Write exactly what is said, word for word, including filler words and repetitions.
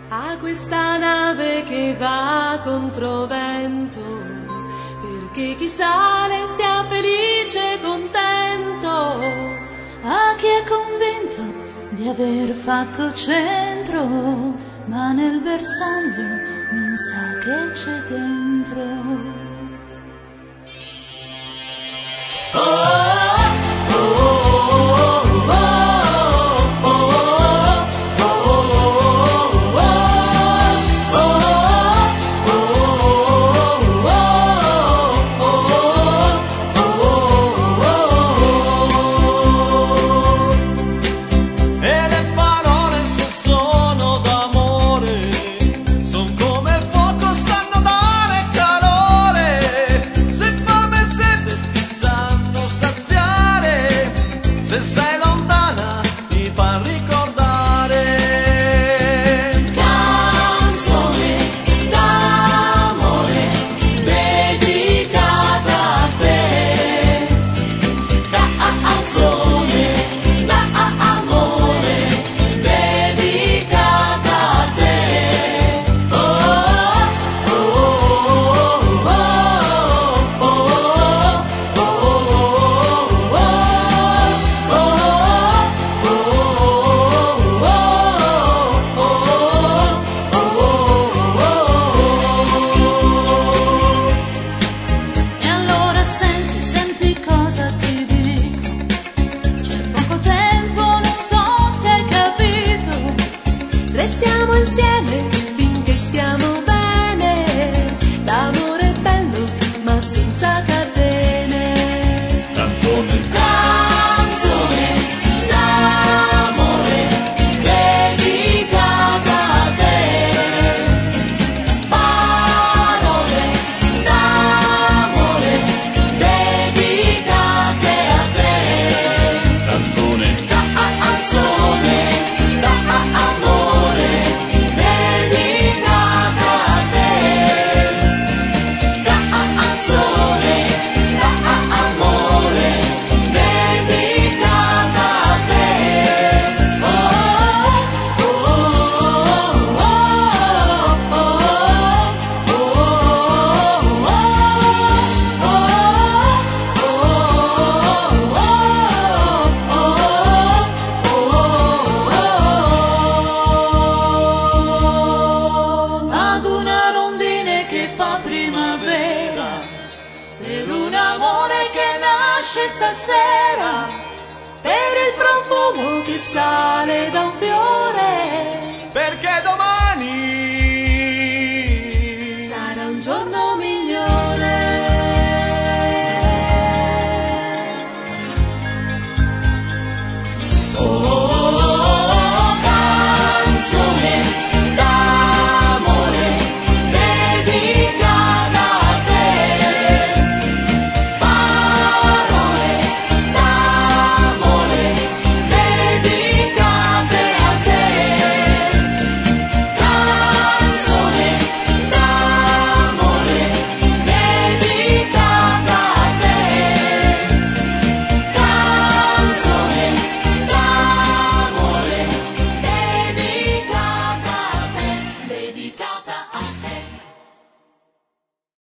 a questa nave che va contro vento, perché chi sale sia felice e contento, a chi è convinto di aver fatto centro, ma nel bersaglio non sa che c'è dentro. Oh! Se sei lontana ti fa ricordare. Canzone d'amore dedicata a te. Canzone d'amore dedicata a te. Oh, oh, oh, oh, oh, oh, oh, oh. Restiamo insieme finché stiamo bene, l'amore è bello ma senza catene. Canzone, Canzone d'amore dedicata a te. Parole d'amore dedicate a te. canzone, Canzone d'amore dedicata a te. Canzone d'amore dedicata a te. Oh, oh, oh, oh, oh, ad una rondine che fa primavera, per un amore che nasce stasera, per il profumo che sale da un fiore, perché domani sarà un giorno migliore. oh,